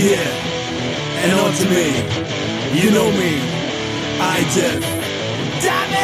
Yeah, and on to me. You know me. I just. Damn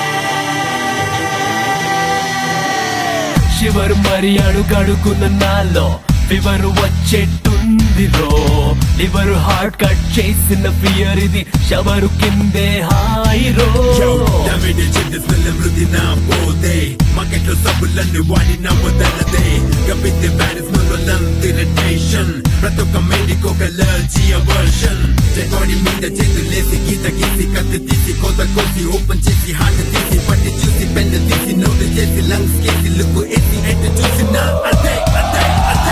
it! శివరు మరి అడుగడుగున్న నాలో fever వచ్చేట్టుందిరో liver heart cut చేసిన fear ఇది షవరు కిందే హాయిరో Damage చెందిస్తున్న మృతి నా పోతే మార్కెట్లో సబ్బులన్నీ వాడినా వదలదే గబ్బితే బ్యాలెన్స్ మొదలంత ఇరిటేషన్ ప్రతి ఒక్క మేడికి ఒక అలర్జీ అవర్షన్ చెకోడి మీద చేతులేసి గీత గీసి కత్తి తీసి కోత కోసి ఓపెన్ చేసి హార్ట్ తీసి పట్టి చూసి పెద్ద తీసి నోటు చేసి లంగ్స్ కేసి లుక్కు ఎత్తి ఎట్టు చూసిన అదే అదే అదే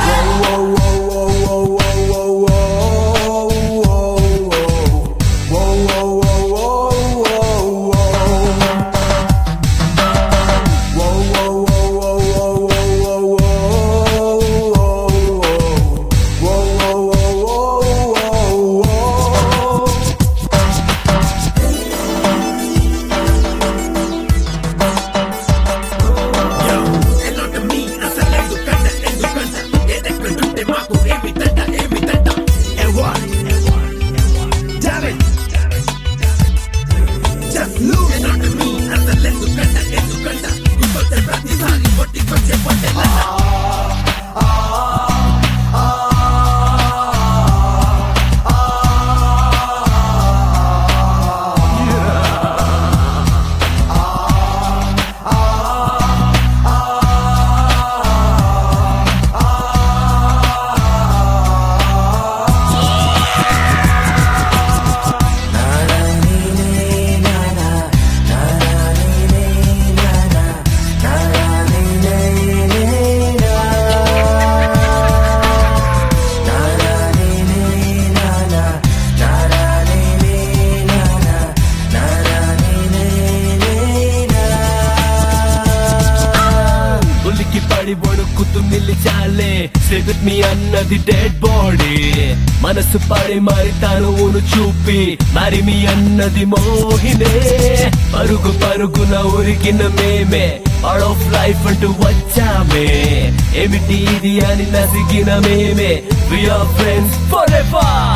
వణుకుతూ నిలిచాలే సిగట్ మీ అన్నది డెడ్ బాడీ మనసు పడి మరి తనువును చూపి మరి మీ అన్నది మోహినే పరుగు పరుగున ఉరికిన మేమే పార్ట్ ఆఫ్ లైఫ్ అంటూ వచ్చామే ఏమిటి ఇది అని నసిగిన మేమే we are friends forever